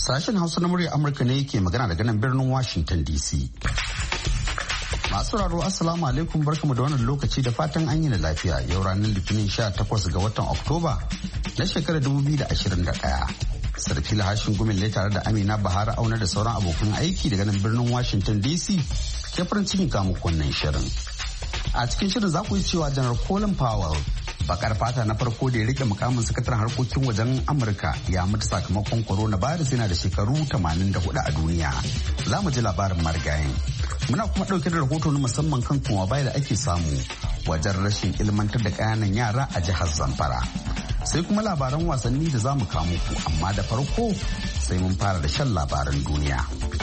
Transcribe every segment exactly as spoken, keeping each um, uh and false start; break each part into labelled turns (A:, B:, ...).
A: Sashen Hausa na murya Amurka ne yake magana daga nan birnin Washington D C. Masu sauraro Assalamu alaikum, barkamu da wannan lokaci da fatan an yi da lafiya. Yau ranar Litinin sha takwas ga watan Oktoba na shekarar dubu biyu da ashirin da ɗaya. Sarfila Hashin Gumin ne tare da Amina Bahara Auna da sauran abokan aiki daga nan birnin Washington D C ke farin cikin kamu wannan shirin. A cikin shirin za ku yi cewa Janar Colin Powell, bakar fata na farko da ya rike mukamin sakataren harkokin wajen Amurka, ya mutu sakamakon coronavirus yana da shekaru tamanin da hudu a duniya. Za mu ji labarin marigayin. Muna kuma ɗauke da rahoto na musamman kan kuma bai da ake samu wajen rashin ilmantar da ƙananan yara a jihar Zamfara. Sai kuma labaran wasanni da za mu kawo muku, amma da farko sai mun fara da shan labaran duniya.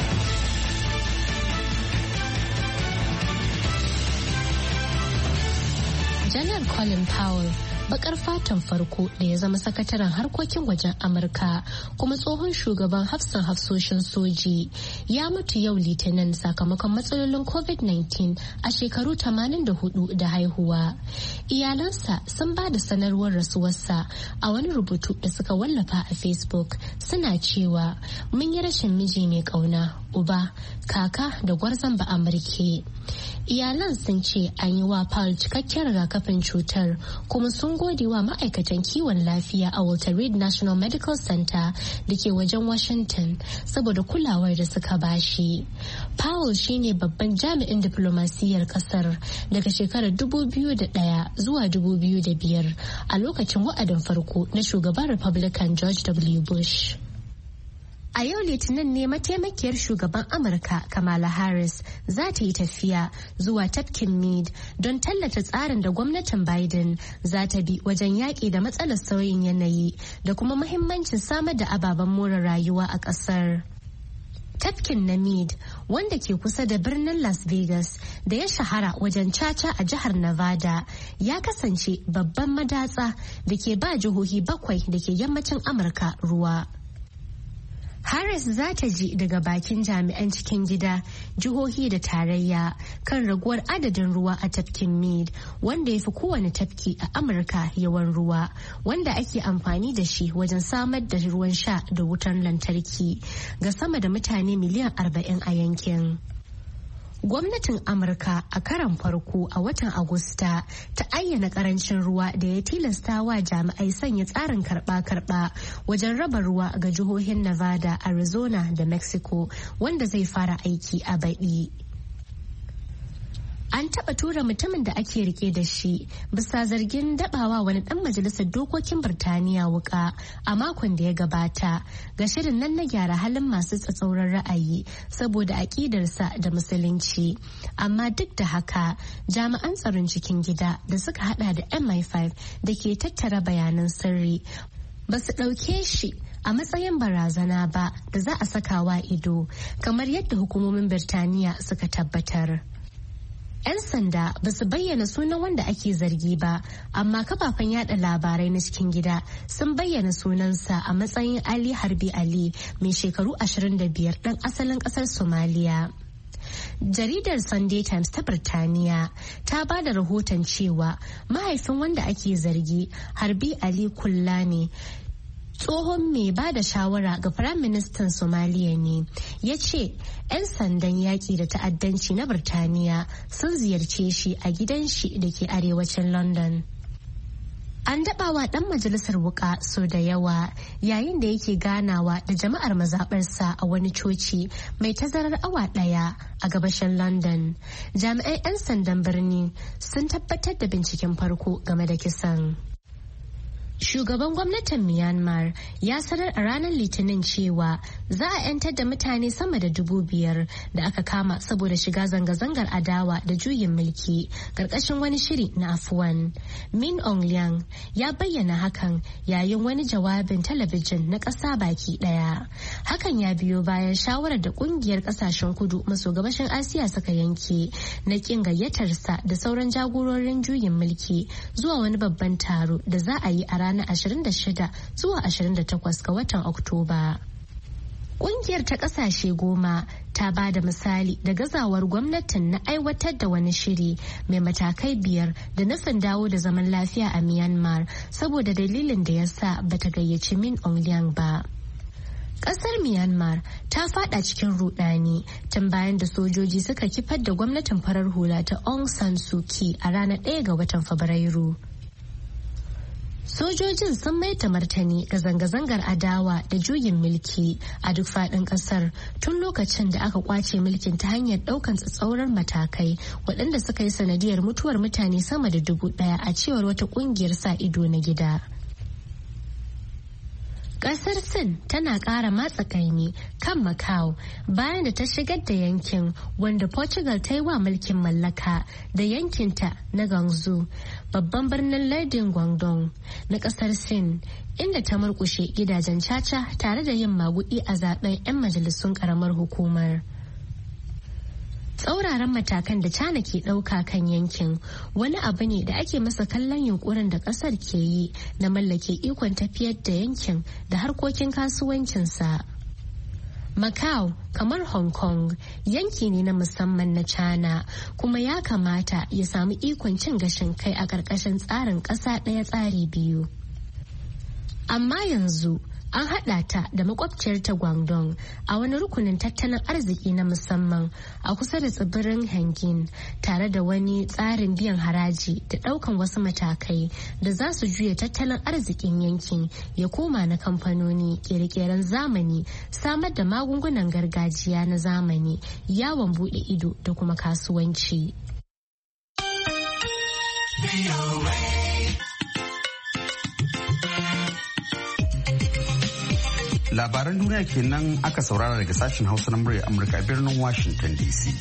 B: Janar Colin Powell, bakar fatan farko da ya zama sakataren harkokin wajen Amurka kuma tsohon shugaban hafsan hafsoshin soji, ya mutu yau Litinin sakamakon matsalolin covid nineteen a shekaru tamanin da hudu da haihuwa. Iyalansa sun ba da sanarwar rasuwarsa a wani rubutu da suka wallafa a Facebook, suna cewa mun yi rashin miji mai kauna, uba, kaka da gwarzon ba Amurke. Iyalan sun ce an yi wa Paul cikakken rigakafin cutar kuma sun gode wa ma'aikatan kiwon lafiya a Walter Reed National Medical Center da ke wajen Washington saboda kulawar da suka bashi. Powell shine babban jami'in diplomasiyyar kasar daga shekarar dubu biyu da ɗaya zuwa dubu biyu da biyar a lokacin wa'adin farko na shugaban Republican George W. Bush. A yau Litinin ne mataimakiyar shugaban Amurka Kamala Harris za ta yi tafiya zuwa tafkin Meade don tallata tsarin da gwamnatin Biden za ta bi wajen yaƙi da matsalar sauyin yanayi da kuma muhimmancin samar da ababen more rayuwa a ƙasar. Tafkin na Meade, wanda ke kusa da birnin Las Vegas da ya shahara wajen caca a jihar Nevada, ya kasance babban madatsa da ke ba jihohi bakwai da ke yammacin Amurka ruwa. Harris za ta ji daga bakin jami'an cikin gida, jihohi da tarayya kan raguwar adadin ruwa a tafkin Meade, wanda ya fi kowane tafki a Amurka yawan ruwa, wanda ake amfani da shi wajen samar da ruwan sha da wutar lantarki ga sama da mutane miliyan arba'in a yankin. Gwamnatin Amurka a karan farko a watan Agusta ta ayyana karancin ruwa da ya tilasta wa jami'ai sanya tsarin karba-karba wajen raba ruwa ga jihohin Nevada, Arizona da Mexico, wanda zai fara aiki a baɗi. An taɓa tura mutumin da ake rike da shi bisa zargin dabawa wani ɗan majalisar dokokin Birtaniya wuka a makon da ya gabata ga shirin nan na gyara halin masu tsatsauran ra'ayi saboda aƙidarsa da musulunci. Amma duk da haka, jami'an tsaron cikin gida da suka hada da M I five da ke tattara bayanan sirri ba su ɗauke shi a matsayin barazana ba da za a sakawa ido, kamar yadda hukumomin Birtaniya suka tabbatar. 'Yan sanda ba su bayyana sunan wanda ake zargi ba, amma kafafen yada labarai na cikin gida sun bayyana sunansa a matsayin Ali Harbi Ali, mai shekaru ashirin da biyar, ɗan asalin ƙasar Somaliya. Jaridar Sunday Times ta Birtaniya ta ba da rahoton cewa mahaifin wanda ake zargi, Harbi Ali Kulla ne, tsohon mai ba da shawara ga Firaministan Somaliya ne, ya ce 'yan sandan yaƙi da ta'addanci na Birtaniya sun ziyarce shi a gidan shi da ke arewacin London. An daɓawa ɗan majalisar wuƙa so da yawa yayin da yake ganawa da jama'ar mazaɓarsa a wani coci mai tazarar awa ɗaya a gabashin London. Jami'an 'yan sandan birni sun tabbatar da binciken farko game da kisan. Shugaban gwamnatin Myanmar ya sanar a ranar Litinin cewa za a 'yantar da mutane sama da dubu biyar da aka kama saboda shiga zanga-zangar adawa da juyin mulki karkashin wani shiri na afuwan. Min Aung Hlaing ya bayyana hakan yayin wani jawabin talabijin na ƙasa baki ɗaya. Hakan ya biyo bayan shawarar da ƙungiyar ƙasashen kudu maso gabashin Asiya suka yanke na ƙin gayyatarsa da sauran jagororin juyin mulki zuwa wani babban taro da za a yi a ranar ashirin da shida zuwa ashirin da takwas ga watan Oktoba. Ƙungiyar ta ƙasashe goma ta ba da misali da gazawar gwamnatin na aiwatar da wani shiri mai matakai biyar da nufin dawo da zaman lafiya a Myanmar saboda dalilin da ya sa bata gayyaci Min Aung Hlaing ba. Kasar Myanmar ta fada cikin rudani tun bayan da sojoji suka kifar da gwamnatin farar hula ta Aung San Suu Kyi a ranar ɗaya ga watan Fabrairu. Sojojin sun maita martani ga zanga-zangar adawa da juyin mulki a duk faɗin ƙasar tun lokacin da aka kwace mulkin ta hanyar ɗaukan tsatsauran matakai waɗanda suka yi sanadiyar mutuwar mutane sama da dubu ɗaya a cewar wata ƙungiyar sa ido na gida. Kasar Sin tana ƙara matsa kaimi kan Macau bayan da ta shigar da yankin wanda Portugal ta yi wa mulkin mallaka da yankinta na Guangzhou, babban birnin lardin Guangdong na kasar Sin, inda ta murkushe gidajen caca tare da yin magudi a zaben 'yan majalisun ƙaramar hukumar. Tsauraran matakan da China ke ɗauka kan yankin wani abu ne da ake masa kallon yunkurin da ƙasar ke yi na mallake ikon tafiyar da yankin da harkokin kasuwancinsa. Macau, kamar Hong Kong, yanki ne na musamman na China kuma ya kamata ya samu ikon cin gashin kai a ƙarƙashin tsarin ƙasa ɗaya tsari biyu. Amma yanzu an haɗa ta da makwabciyar ta Guangdong a wani rukunin tattalin arziki na musamman a kusa da tsibirin Hangin, tare da wani tsarin biyan haraji da ɗaukan wasu matakai da za su juya tattalin arzikin yankin ya koma na kamfanoni, ƙere-ƙeren zamani, samar da magungunan gargajiya na zamani, yawon buɗe ido da kuma kasuwanci.
A: Labaran duniya kenan aka saurara daga sashen Hausa na murya Amurka birnin Washington D C.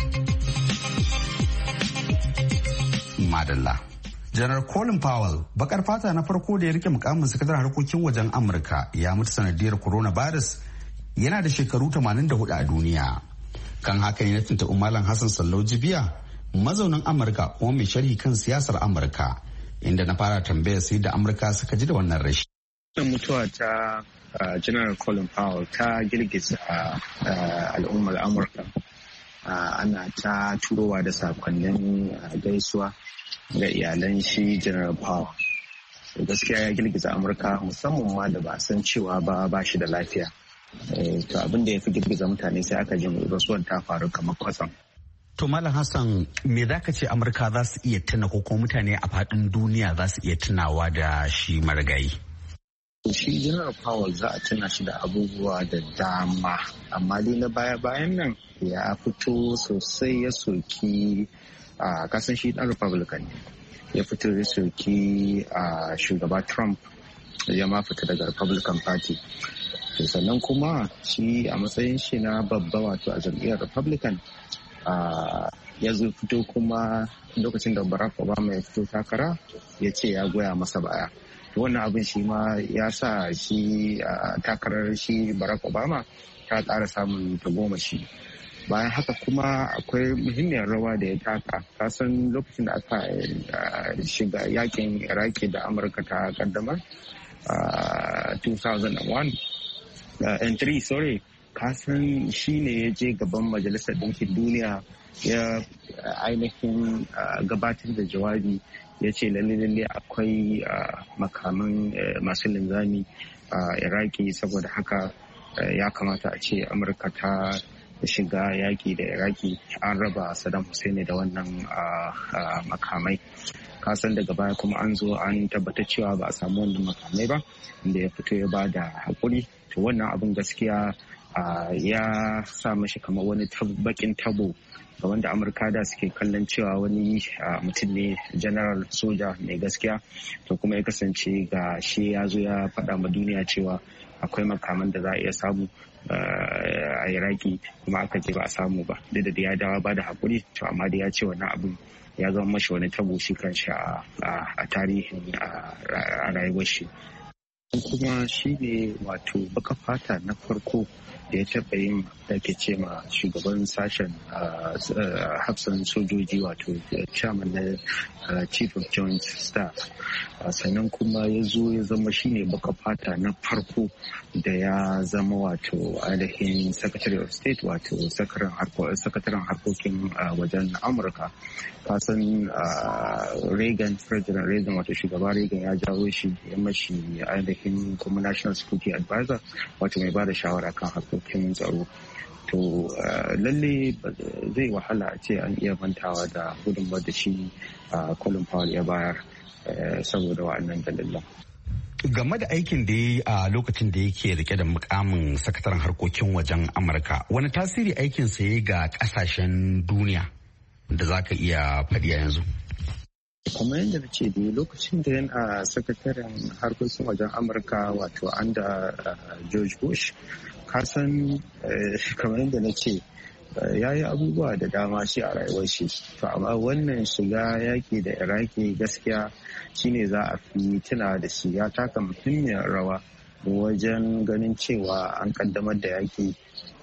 A: Madalla. Janar Colin Powell, bakar fata na farko da ya rike mukamin sakataren harkokin wajen Amurka, ya mutu sanadiyar coronavirus, yana da shekaru tamanin da hudu a duniya. Kan haka ne na tuntuɓi Malam Hassan Sallau Jibiya, mazaunin Amurka kuma mai sharhi kan siyasar Amurka, inda na fara tambaya sai da Amurka suka ji da wannan rashi.
C: Mutuwa ta Uh, General Colin Powell ta girgiza uh, uh, al'ummar Amurka. Uh, ana ta turowa da sakonnin uh, gaisuwa ga iyalan shi General Powell. So, gaskiya ya girgiza Amurka musamman ma da ba san cewa ba ba shi da lafiya. Uh, to abin da ya fi girgiza mutane sai aka ji rasuwar ta faru kamar kwatsam.
A: To Malam Hassan, me za ka ce Amurka za su iya tuna ko kuma mutane a faɗin duniya za su iya tunawa da shi marigayi?
C: Shi General Powell za a tuna shi da abubuwa da dama, amma dai na baya-bayan nan ya fito sosai ya soki a kasan shi dan Republican ne. Ya fito ya soki a shugaba Trump ya ma fita daga Republican Party. Sannan kuma shi a matsayin shi na babba wato a jam'iyyar Republican ya zo fito kuma lokacin da Barack Obama ya fito takara ya ce ya goya masa baya. Wannan abin shi ma ya sa shi takarar shi Barack Obama ta ƙara samun tagomashi. Bayan haka kuma akwai muhimmiyar rawa da ya taka. Kasan lokacin da aka shiga yakin Iraki da Amurka ta kaddamar two thousand one and three sorry kasan shi ne ya je gaban Majalisar Ɗinkin Duniya ya ainihin gabatar da jawabi ya ce lalle-lalle akwai makaman masu linzami a Iraki, saboda haka ya kamata a ce Amurka ta shiga yaki da Iraki, an raba Saddam Hussein da wannan makamai. Kasan daga baya kuma an zo an tabbatar cewa ba a samu wannan makamai ba, inda ya fito ya ba da haƙuri. To wannan abin gaskiya ya sa mashi kamar wani bakin tabo ga wanda Amurka da suke kallon cewa wani mutum ne general soja mai gaskiya, to kuma ya kasance ga shi ya zo ya faɗa ma duniya cewa akwai makaman da za a iya samu a Iraki, kuma aka ce ba a samu ba, duk da ya dawa ba da haƙuri. To amma da ya ce wannan abin ya zama mashi wani tabo shi kanshi a tarihin a rayuwar shi. Kuma shi ne wato baka fata na farko da ya taɓa yin da ke ce ma shugaban sashen hafsan sojoji wato chairman na chief of joint staff, sannan kuma ya zo ya zama shine baka fata na farko da ya zama wato ainihin secretary of state wato sakataren harkokin wajen amurka. Kasan reagan president reagan wato shugaba reagan ya jawo shi ya mashi ainihin kuma national security advisor wato mai ba da shawara kan harkokin tsaro. To lalle zai wahala a ce an iya mantawa da gudunmawar da shi Colin Powell ya bayar saboda wa'annan dalilan.
A: Game da aikin da ya yi a lokacin da yake rike da mukamin sakataren harkokin wajen Amurka, wani tasiri aikinsa ya yi ga kasashen duniya da za ka iya faɗi a yanzu?
C: Kuma yadda na ce da lokacin da yana sakataren harkokin wajen Amurka wato anda George Bush, kasan kamar yadda na ce ya yi abubuwa da dama shi a rayuwar shi, to amma wannan shiga yaki da Iraki gaskiya shine za a fi tuna da shi. Ya taka muhimmiyar rawa wajen ganin cewa an kaddamar da yaki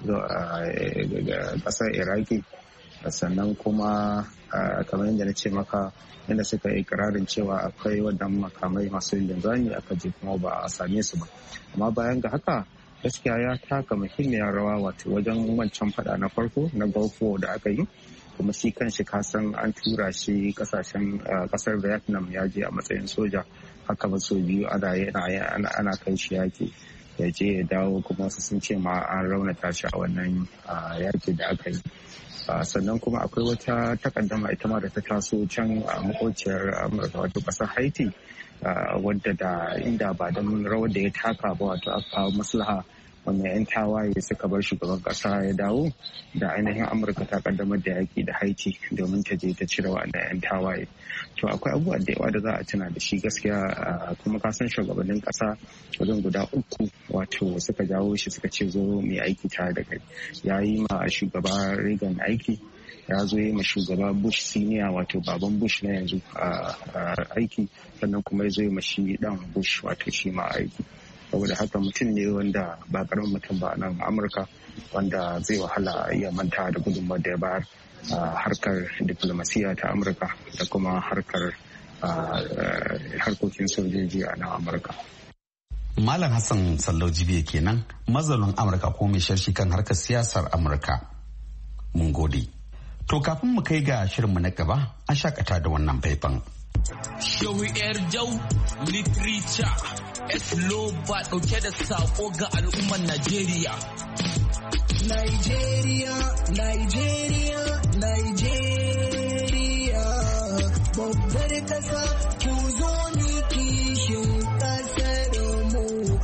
C: ga kasar Iraki, sannan kuma kamar yadda na ce maka yadda suka yi ikirarin cewa akwai wadannan makamai masu linzami aka je kuma ba a same su ba. Amma bayan ga haka gaskiya ya taka muhimmiyar rawa wato wajen wancan fada na farko na Gulf War da aka yi, kuma shi kanshi kasan an tura shi kasashen kasar Vietnam ya je a matsayin soja, haka ba so biyu ana ana kai shi yaki ya je ya dawo, kuma su sun ce ma an raunata shi a wannan yaki da aka yi. Sannan kuma akwai wata takaddama ita ma da ta taso can a makociyar Amurka wato kasar Haiti, wadda da inda ba don rawar da ya taka ba wato aka kawo maslaha wannan 'yan tawaye suka bar shugaban kasa ya dawo, da ainihin Amurka ta kaddamar da yaki da Haiti domin ta je ta cire wannan 'yan tawaye. To akwai abubuwa da yawa da za a tuna da shi gaskiya, kuma ka san shugabannin kasa wajen guda uku wato suka jawo shi suka ce zo mai aiki tare da kai. Ya yi ma shugaba Reagan aiki, ya zo yi ma shugaba Bush senior wato baban Bush na yanzu aiki, sannan kuma ya zo yi ma shi dan Bush wato shi ma aiki. Saboda haka mutum ne wanda ba karamin mutum ba nan Amurka, wanda zai wahala iya manta da gudunmawar da ya bayar harkar diplomasiya ta Amurka da kuma harkar harkokin sojoji a nan Amurka.
A: Malam Hassan Sallau Jibiya kenan, mazaunin Amurka ko mai sharshi kan harkar siyasar Amurka. Mun gode. To kafin mu kai ga shirinmu na gaba, an shakata da wannan faifan.
D: Shehu Yar Jau Literature Eslo ba dauke da sako ga al'ummar Najeriya.
E: Nigeria, Nigeria, Nigeria, babbar kasa ku zo ni kishin kasar mu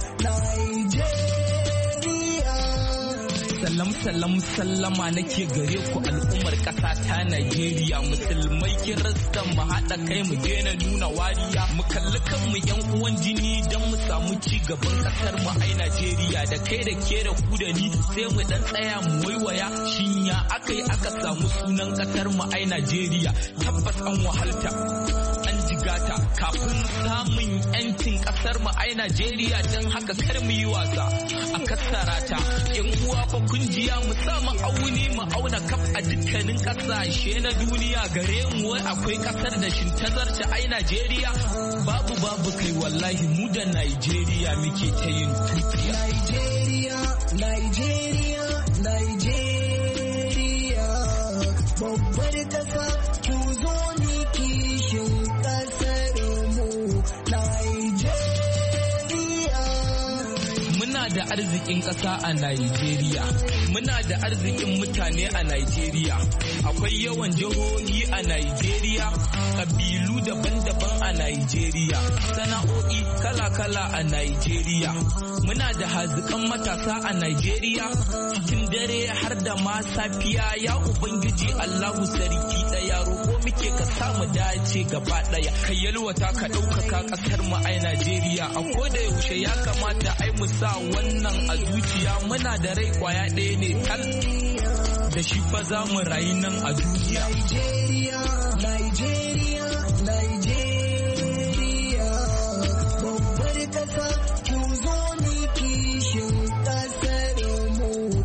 E: Nigeria.
D: Salam salam sallama nake gare ku al'ummar kasa ta Najeriya, musulmai kirista mu haɗa kai mu daina nuna wariya, mu kalli kanmu yan uwan jini don mu samu ci gaban kasar mu ai Najeriya. Da kai da ke da ku da ni sai mu dan tsaya mu waiwaya, shinya akai aka samu sunan kasar mu ai Najeriya. Tabbas an wahalta an jigata kafin samun yancin kasar mu ai Najeriya, don haka kar mu yi wasa a kasara ta. Yan uwa fa kunjiya mu sa mu auni mu auna kaf a dukkanin kasashe na duniya, gare mu wai akwai kasar da shin tazarta ai Najeriya. Babu babu kai wallahi mu da Najeriya muke ta yin tutiya.
E: Nigeria, Nigeria, Nigeria, babbar kasa ku zo ni kishin kasar mu Nigeria.
D: Muna da arzikin ƙasa a Najeriya, muna da arzikin mutane a Najeriya, akwai yawan jihohi a Najeriya, ƙabilu daban-daban a Najeriya, sana'o'i kala-kala a Najeriya, muna da hazikan matasa a Najeriya, cikin dare har da ma safiya. Ya Ubangiji Allahu sarki ɗaya, roƙo muke ka samu dace gaba ɗaya, ka yalwata ka ɗaukaka ƙasar mu ai Najeriya. A koda yaushe ya kamata ai mu sa wannan a zuciya, muna da rai kwaya ɗaya ne tal, da shi fa za mu rayu nan a duniya.
E: Nigeria, Nigeria, Nigeria, babbar kasa ku zo ni kishin kasar mu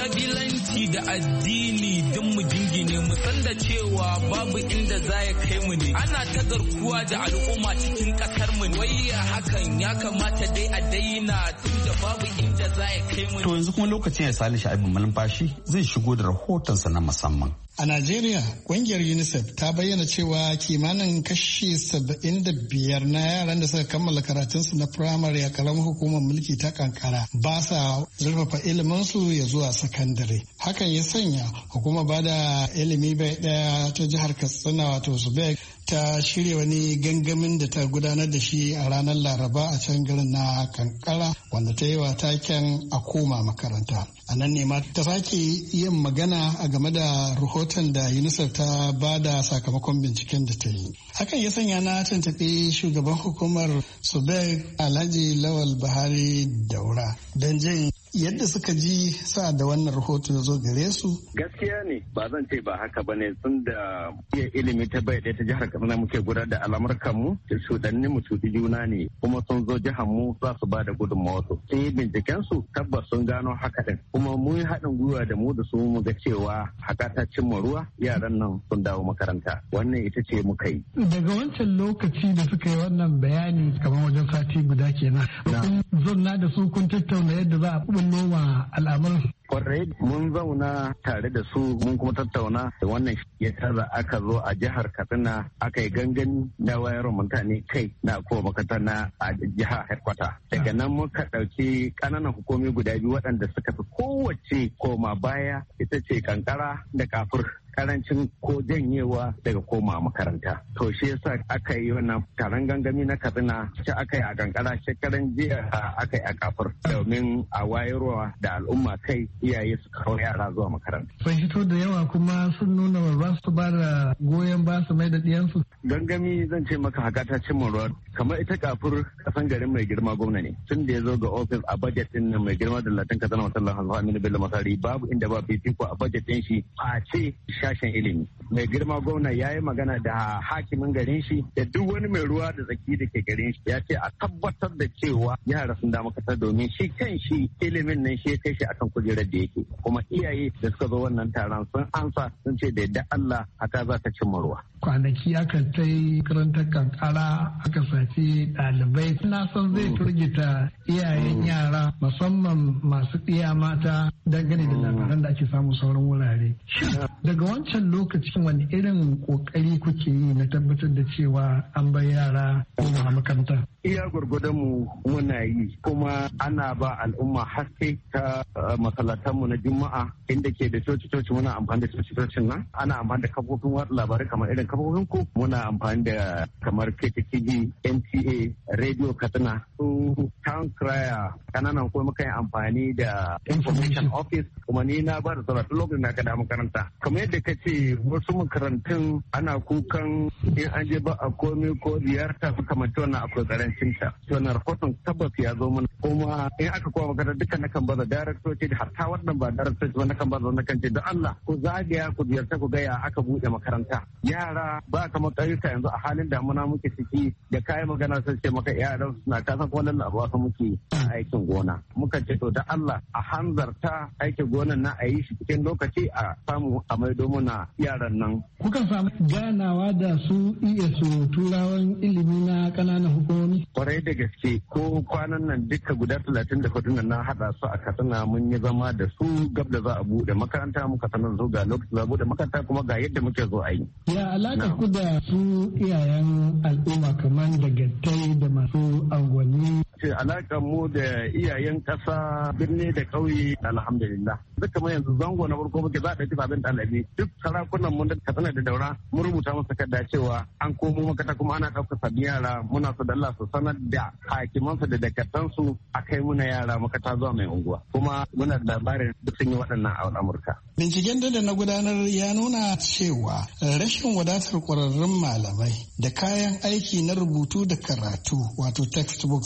D: kabilanci da addini duk mu jingine mu san da cewa babu inda za ya kai mu ne. Ana ta garkuwa da al'umma cikin kasar mu wai hakan ya kamata dai a daina tunda babu inda za ya kai mu.
A: To yanzu kuma lokacin ya Salisu Abin Malumfashi zai shigo da rahotonsa na musamman.
F: A Najeriya, ƙungiyar UNICEF ta bayyana cewa kimanin kashi saba'in da biyar na yaran da suka kammala karatunsu na firamare a ƙaramar hukumar mulki ta kankara ba sa zurfafa iliminsu ya zuwa sakandare. Hakan ya sanya hukumar bada ilimi bai ɗaya ta jihar Katsina wato Subek ta shirya wani gangamin da ta gudanar da shi a ranar Laraba a can garin na kankara wanda ta yi wa taken a koma makaranta. A nan ne ma ta sake yin magana a game da rahoton da UNICEF ta ba da sakamakon binciken da ta yi. Hakan ya sanya na tantaɓe shugaban hukumar Subek Alhaji Lawal Buhari Daura don jin yadda suka ji sa da wannan rahoto ya zo gare su.
G: Gaskiya ne ba zan ce ba haka ba ne tun da iya ilimi ta bai ɗaya ta jihar Katsina muke gudanar da al'amurkan mu da shudanni mu cuti juna ne kuma sun zo jihar mu za su ba da gudunmawa su. Sun yi binciken su tabbas sun gano haka din kuma mun yi haɗin gwiwa da mu da su mu ga cewa haka ta cimma ruwa yaran nan sun dawo makaranta wannan ita ce muka yi.
F: Daga wancan lokaci da suka yi wannan bayani kamar wajen sati guda kenan. Kun zonna da su kun tattauna yadda za a bullo wa al'amuran.
G: Kwarai mun zauna tare da su mun kuma tattauna da wannan ya tara aka zo a jihar Katsina aka yi gangani na wayar mutane kai na kowa makaranta na a jihar headquarter. Daga nan muka ɗauki ƙananan hukumi guda biyu waɗanda suka fi kowace koma baya ita ce kankara da kafur. Karancin ko janyewa daga koma makaranta. To shi yasa aka yi wannan taron gangami na Katsina shi aka yi a kankara shekaran jiya aka yi a kafur domin a wayarwa da al'umma kai iyaye su kawo yara zuwa makaranta.
F: Sun hito da yawa kuma sun nuna ba su ba da goyon ba su mai da diyansu.
G: Gangami zan ce maka haka ta cimma ruwa kamar ita kafur kasan garin mai girma gwamna ne tun da ya zo ga ofis a bajet din mai girma da latin Katsina masallan Hanzu Aminu Bello Masari babu inda ba fifiko a bajet din shi a ce sashen ilimi. Mai girma gwamna ya yi magana da hakimin garin shi da duk wani mai ruwa da tsaki da ke garin shi ya ce a tabbatar da cewa yara sun da makatar domin shi kan shi ilimin nan shi ya kai shi akan kujerar da yake kuma iyaye da suka zo wannan taron sun ansa sun ce da yadda Allah haka za ta cimma ruwa.
F: Kwanaki aka ta yi karantar kankara aka sace ɗalibai na san zai turgita iyayen yara musamman masu ɗiya mata dangane da labaran da ake samu sauran wurare. Daga wancan lokacin wani irin kokari kuke yi na tabbatar da cewa an bai yara a makaranta?
G: Iya gwargwadon mu muna yi kuma ana ba al'umma haske ta masallatanmu na juma'a inda ke da coci-coci muna amfani da coci-cocin nan ana amfani da kafofin watsa labarai kamar irin kafofin ku muna amfani da kamar K T V, N T A, Radio Katsina, su Town Crier, kananan kuma muka yi amfani da Information Office kuma ni na ba da sauran lokacin da aka da makaranta. Kamar yadda ka ce wasu makarantun ana kukan in an je ba a komi ko ziyarta su kamar wannan akwai karancin ta. Wannan rahoton tabbas ya zo mana kuma in aka kowa makaranta duka na kan baza daraktoci da hatta wannan ba daraktoci ba na kan baza na kan ce don Allah ku zagaya ku ziyarta ku gaya aka buɗe makaranta. Yara ba kamar ƙauyuka yanzu a halin damuna muke ciki da kayan magana sun ce maka yaran suna kasan kuma lallan abuwa su muke aikin gona. Muka ce to da Allah a hanzarta aikin gonan na a yi shi cikin lokaci a samu a maido muna yaran nan.
F: Kukan samu ganawa da su iya su turawan ilimi na ƙananan hukumomi?
G: Kwarai da gaske ko kwanan nan duka guda talatin da hudu na haɗa su a Katsina mun yi zama da su gab da za a buɗe makaranta muka sanar zo ga lokacin za a buɗe makaranta kuma ga yadda muke zo a yi.
F: Ya alaƙa ku da su iyayen al'umma kamar da gattai da masu angwani?
G: Ce alaƙar mu da iyayen ƙasa birni da ƙauye alhamdulillah. Duka mai yanzu zango na farko muke za a ɗauki sabon ɗalibi duk sarakunan mun da Katsina da Daura mun rubuta masa takarda cewa an komo makata kuma ana ɗaukar sabbin yara muna so da Allah su sanar da hakimansu da dakatansu a kai muna yara makata zuwa mai unguwa kuma muna da labarin duk sun yi waɗannan a Amurka.
F: Binciken da na gudanar ya nuna cewa rashin wadatar ƙwararrun malamai da kayan aiki na rubutu da karatu wato textbooks da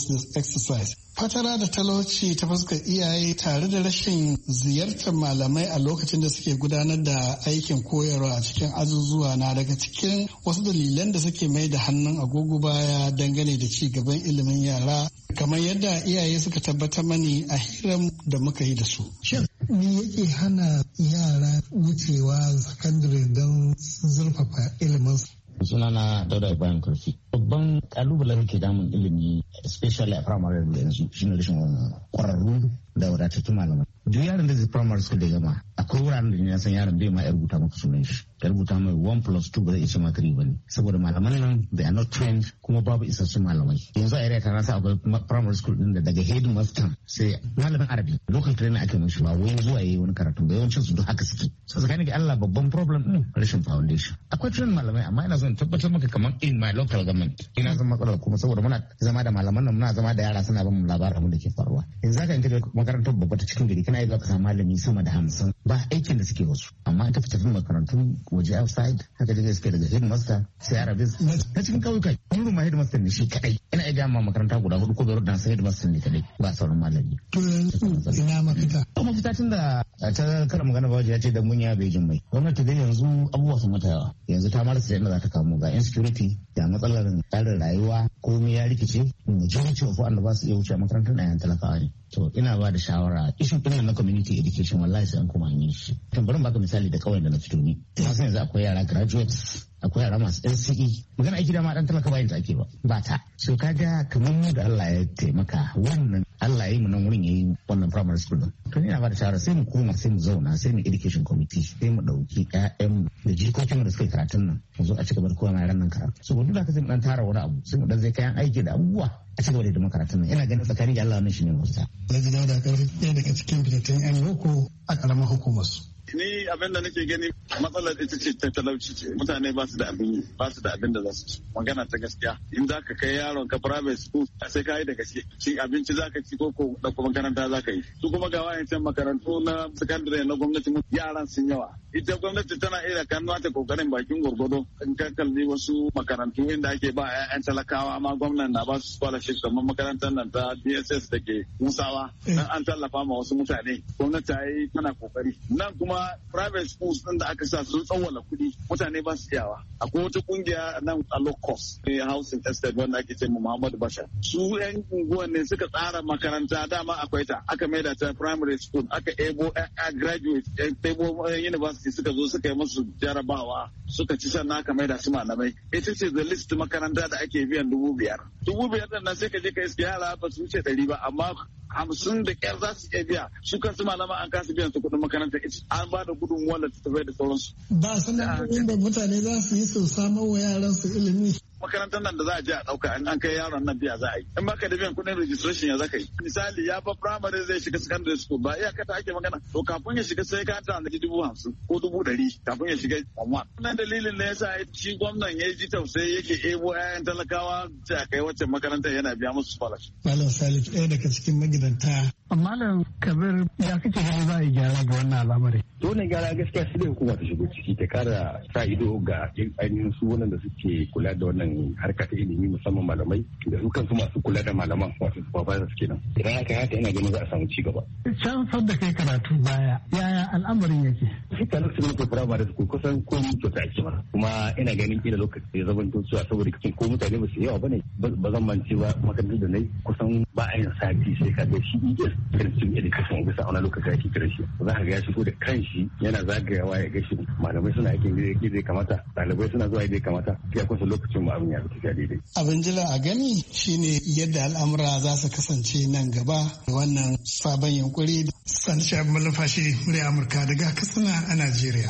F: exercise. Fatara da talauci ta fuskar iyaye tare da rashin ziyartar malamai a lokacin da suke gudanar da aikin koyarwa a cikin azuzuwa na daga cikin wasu dalilan da suke mai da hannun agogo baya dangane da ci gaban ilimin yara, kamar yadda iyaye suka tabbatar mani a hirar da muka yi da su.
H: Shin me yake hana yara wucewa sakandare don zurfafa ilimin?
I: Sunana Dauda Ibrahim Kurfi. Babban kalubalen ke damun ilimi, especially a primary yanzu, shine rashin kwararru da wadatattun malamai. Duk yaron da zai primary school da gama, akwai wuraren da ya san yaron bai ma ya rubuta maka sunan shi. Ya rubuta mai one plus two ba zai iya ma three ba ne. Saboda malaman nan they are not trained kuma babu isassun malamai. Yanzu a area ta nasa akwai primary school din da daga headmaster sai malamin Arabi. Local trainer ake mishi ba wai zuwa yayi wani karatu ba, yawancin su duk haka suke. So tsakanin ga Allah babban problem din rashin foundation. Akwai trained malamai amma ina son tabbatar maka kamar in my local government. Ina zama matsala kuma saboda muna zama da malaman nan muna zama da yara suna bin labarin abin da ke faruwa. Yanzu haka in ka makarantar babba ta cikin gari kana yi zaka samu malami sama da hamsin ba aikin da suke wasu, amma ta fita makarantun waje outside haka daga suke daga headmaster sai arabis na cikin kauyuka kuma ma headmaster ne shi kadai ina iya ma makaranta guda hudu ko biyar da sai headmaster ne kadai ba sauran malami.
H: To yanzu ina mafita?
I: To mafita tun da ta kara magana ba ya ce da mun ya bai jin mai gwamnati dai yanzu abubuwa sun mata yawa, yanzu ta marasa yadda za ta kamo ga insecurity da matsalar tsarin rayuwa komai ya rikice majority of wanda ba su iya wuce makarantar na yan talakawa ne. To ina ba da shawara ishin ɗin na community education wallahi sai an kuma yin shi. Tambarin baka misali da kawai da na fito ni. Na san yanzu akwai yara graduates, akwai yara masu N C E. Magana aiki da ma dan talaka bayan ta ake ba. Ba ta. So kaga kamar mu da Allah ya taimaka wannan Allah ya yi mu nan wurin yayi wannan primary school din. To ina ba da shawara sai mu koma sai mu zauna sai mu education committee sai mu dauki ƴaƴan da jikokin da suka yi karatun nan. Mu zo a ci gaba da kowa mai ran nan karatu. So duk da ka sai mu dan tara wani abu sai mu dan zai kayan aiki da abubuwa a ci gaba da makaratun nan. Ina ganin tsakanin Allah wannan shine mafita.
H: Alhaji Dauda Karfi ɗaya daga cikin fitattun 'yan boko a ƙaramar hukumar su.
G: Ni abin da nake gani matsalar ita ce ta talauci ce, mutane ba su da abin ba su da abin da za su ci, magana ta gaskiya. In za ka kai yaron ka private school sai ka yi da gaske, cin abinci za ka ci ko ko da makaranta za ka yi. Su kuma ga wayancan makarantu na secondary na gwamnati yaran sun yawa. Ita gwamnati tana iya kan ta kokarin bakin gwargwado in ka kalli wasu makarantu inda ake ba 'ya'yan talakawa ma gwamnan na ba su scholarship kamar makarantar nan ta D S S da ke Musawa. Dan an tallafa ma wasu mutane. Gwamnati ta yi tana kokari. Nan kuma private schools din da aka sa sun tsawwala kuɗi mutane ba su iyawa. Akwai wata kungiya nan a low cost ne housing estate wanda ake ce Muhammadu Bashar. Su yan unguwan ne suka tsara makaranta dama akwai ta aka maida ta primary school aka ebo a graduate ebo university suka zo suka yi musu jarabawa suka ci sannan aka maida su malamai. Ita ce the list makaranta da ake biyan dubu biyar. Dubu biyar din nan sai ka je ka iske yara ba su wuce ɗari ba amma hamsin da ƙyar za su iya biya su kansu malama an kasa biyan su kuɗin makaranta an ba da gudun wanda ta tafiya da sauransu.
H: Ba sanarwar da mutane za su yi su samar wa yaran su ilimi.
G: Makarantar nan da za a je a ɗauka an kai yaron nan biya za a yi. In baka da biyan kuɗin registration ya zaka yi. Misali ya fa primary zai shiga secondary school ba iyaka ta ake magana. To kafin ya shiga sai ka ta da dubu hamsin ko dubu ɗari kafin ya shiga one. Wannan dalilin ne yasa shi gwamnan ya ji tausayi yake ebo 'ya'yan talakawa sai a kai wacce makarantar yana biya musu scholarship.
H: Malam Salif ɗaya daga cikin magidanta.
F: Malam Kabir ya kake ganin za a yi gyara ga wannan al'amari?
J: Wannan gyara gaskiya sai da hukuma ta shigo ciki ta kara sa ido ga ainihin su wannan da suke kula da wannan harka ta ilimi musamman malamai da su kansu masu kula da malaman wato supervisors kenan. Idan aka haka ina ganin za a samu ci gaba.
F: Can san da kai karatu baya yaya al'amarin yake?
J: Shi ka lokacin da ke firamare su kusan komi kyauta ake mana kuma ina ganin kila lokacin da zaman to cewa saboda kicin ko mutane ba su yawa bane ba zan mance ba makarantar da nayi kusan ba a yin sati sai ka ga shi iya kirkin education bisa wani lokaci ake kira shi za ka ga ya shigo da kanshi yana zagayawa ya gashi malamai suna aikin da zai kamata ɗalibai suna zuwa yadda ya kamata ya kusa lokacin mu abin ya tafiya daidai.
F: Abin jira a gani shine yadda al'amura za su kasance nan gaba wannan sabon yunkuri. Sani Sha'ibu Malumfashi murya Amurka daga Katsina a Najeriya.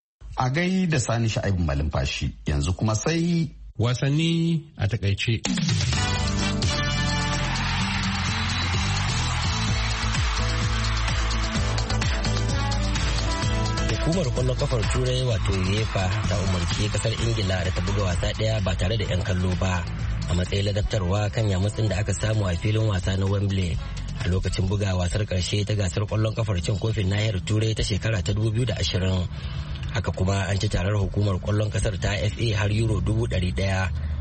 A: A gai da Sani Sha'ibu Malumfashi yanzu kuma sai
K: wasanni a takaice.
L: Hukumar kwallon kafar turai wato UEFA ta umarci kasar Ingila da ta buga wasa daya ba tare da 'yan kallo ba a matsayin ladabtarwa kan yamutsin da aka samu a filin wasa na Wembley a lokacin buga wasar karshe ta gasar kwallon kafar cin kofin nahiyar turai ta shekara ta dubu biyu da ashirin. Haka kuma an ci tarar hukumar kwallon kasar ta F A har euro dubu ɗari ɗaya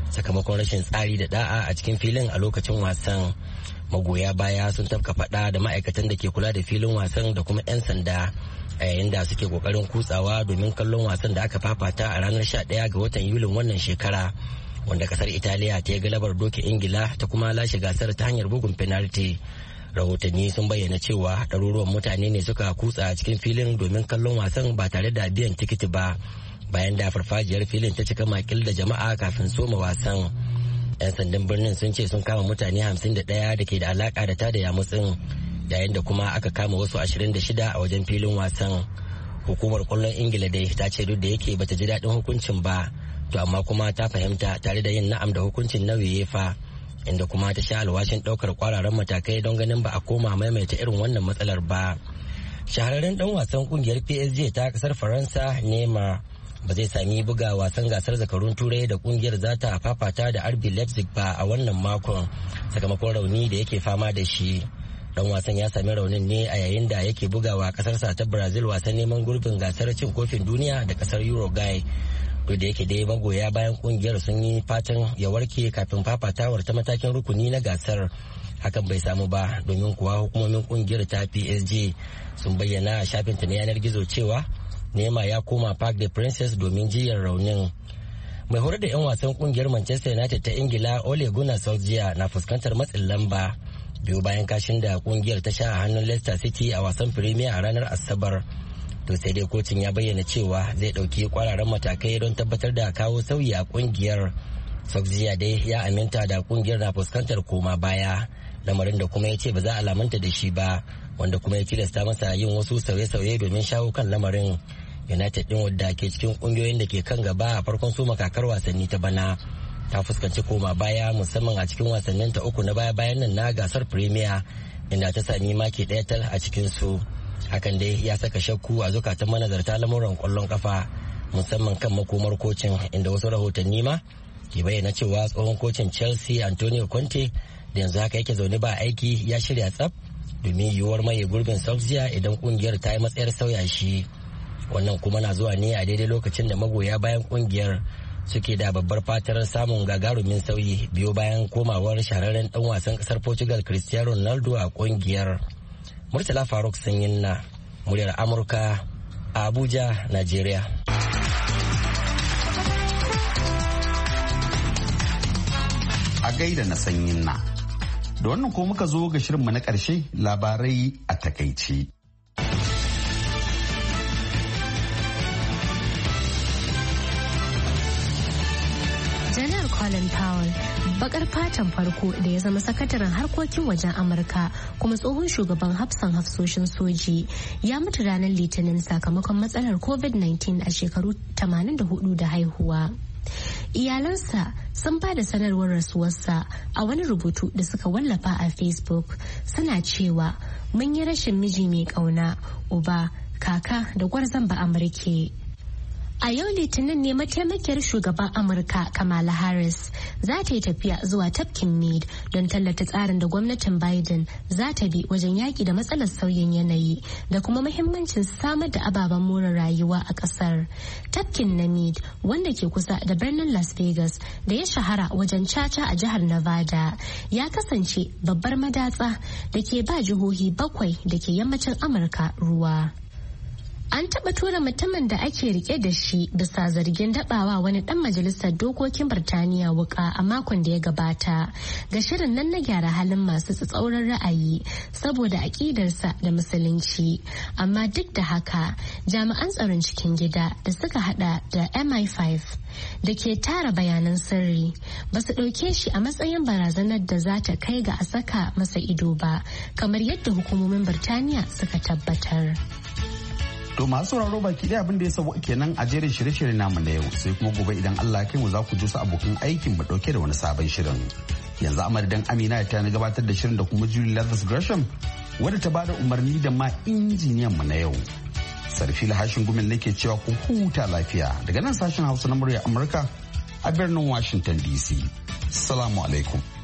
L: sakamakon rashin tsari da da'a a cikin filin a lokacin wasan. Magoya baya sun tafka fada da ma'aikatan da ke kula da filin wasan da kuma 'yan sanda a yayin da suke kokarin kutsawa domin kallon wasan da aka fafata a ranar sha ɗaya ga watan Yulin wannan shekara, wanda kasar Italiya ta yi galabar doke Ingila ta kuma lashe gasar ta hanyar bugun penalty. Rahotanni sun bayyana cewa ɗaruruwan mutane ne suka kutsa cikin filin domin kallon wasan ba tare da biyan tikiti ba, bayan da farfajiyar filin ta cika makil da jama'a kafin soma wasan. 'Yan sandan birnin sun ce sun kama mutane hamsin da ɗaya da ke da alaka da tada yamutsin, yayin da kuma aka kama wasu ashirin da shida a wajen filin wasan. Hukumar kwallon Ingila dai ta ce duk da yake bata ji daɗin hukuncin ba, to amma kuma ta fahimta tare da yin na'am da hukuncin na UEFA, inda kuma ta sha alwashin ɗaukar kwararan matakai don ganin ba a koma maimaita irin wannan matsalar ba. Shahararren ɗan wasan kungiyar P S G ta kasar Faransa Neymar ba zai sami buga wasan gasar zakarun turai da kungiyar za ta fafata da R B Leipzig ba a wannan makon sakamakon rauni da yake fama da shi. Dan wasan ya sami raunin ne a yayin da yake bugawa kasarsa ta Brazil wasan neman gurbin gasar cin kofin duniya da kasar Uruguay. Duk da yake dai magoya bayan kungiyar sun yi fatan ya warke kafin fafatawar ta matakin rukuni na gasar, hakan bai samu ba domin kuwa hukumomin kungiyar ta P S G sun bayyana a shafinta na yanar gizo cewa Neymar ya koma Parc des Princes domin jiyar raunin. Mai horar da 'yan wasan kungiyar Manchester United ta Ingila Ole Gunnar Solskjaer na fuskantar matsin lamba biyu bayan kashin da kungiyar ta sha a hannun Leicester City a wasan Premier a ranar Asabar. To sai dai kocin ya bayyana cewa zai ɗauki kwararan matakai don tabbatar da kawo sauyi a kungiyar. Solskjaer dai ya aminta da kungiyar na fuskantar koma baya, lamarin da kuma ya ce ba za a lamunta da shi ba, wanda kuma ya tilasta masa yin wasu sauye-sauye domin shawo kan lamarin. United din wadda ke cikin kungiyoyin da ke kan gaba a farkon soma kakar wasanni ta bana ta fuskanci koma baya musamman a cikin wasannin ta uku na baya-bayan nan na gasar Premier, inda ta sami maki ɗaya tal a cikin su. Hakan dai ya saka shakku a zukatan manazarta lamuran kwallon kafa musamman kan makomar kocin, inda wasu rahotanni ma ke bayyana cewa tsohon kocin Chelsea Antonio Conte da yanzu haka yake zaune ba aiki ya shirya tsaf domin yiwuwar maye gurbin Solskjaer idan kungiyar ta yi matsayar sauya shi. Wannan kuma na zuwa ne a daidai lokacin da magoya bayan kungiyar suke da babbar fatar samun gagarumin sauyi biyo bayan komawar shahararren dan wasan kasar Portugal Cristiano Ronaldo a kungiyar. Murtala Faruk Sanyin na muryar Amurka a Abuja, Najeriya.
A: A gaida na Sanyin na. Da wannan ko muka zo ga shirinmu na ƙarshe, labarai a takaici.
B: Colin Powell, bakar fatan farko da ya zama sakataren harkokin wajen Amurka kuma tsohon shugaban hafsan hafsoshin soji, ya mutu ranar Litinin sakamakon matsalar covid nineteen a shekaru tamanin da hudu da haihuwa. Iyalansa sun ba da sanarwar rasuwarsa a wani rubutu da suka wallafa a Facebook, suna cewa mun yi rashin miji mai kauna, uba, kaka da gwarzon ba Amurke. A yau Litinin ne mataimakiyar shugaban Amurka Kamala Harris za ta yi tafiya zuwa tafkin Meade don tallata tsarin da gwamnatin Biden za ta bi wajen yaƙi da matsalar sauyin yanayi da kuma mahimmancin samar da ababen more rayuwa a ƙasar. Tafkin na Meade, wanda ke kusa da birnin Las Vegas da ya shahara wajen caca a jihar Nevada, ya kasance babbar madatsa da ke ba jihohi bakwai da ke yammacin Amurka ruwa. An taɓa tura mutumin da ake rike da shi bisa zargin daɓawa wani ɗan majalisar dokokin Birtaniya wuƙa a makon da ya gabata ga shirin nan na gyara halin masu tsatsauran ra'ayi saboda aƙidarsa da musulunci. Amma duk da haka, jami'an tsaron cikin gida da suka hada da M I five da ke tara bayanan sirri ba su ɗauke shi a matsayin barazanar da za ta kai ga a saka masa ido ba, kamar yadda hukumomin Birtaniya suka tabbatar.
A: To masu sauraro baki ɗaya abin da ya sabo kenan a jerin shirye-shirye namu na yau, sai kuma gobe idan Allah ya kai mu za ku ji su abokan aikin mu dauke da wani sabon shirin. Yanzu a madadin Amina ta na gabatar da shirin da kuma Julie Lathis Gresham wadda ta bada umarni da ma injiniyan mu na yau. Sarfila Hashin Gumin nake cewa ku huta lafiya daga nan sashen Hausa na murya Amurka a birnin Washington D C. Assalamu alaikum.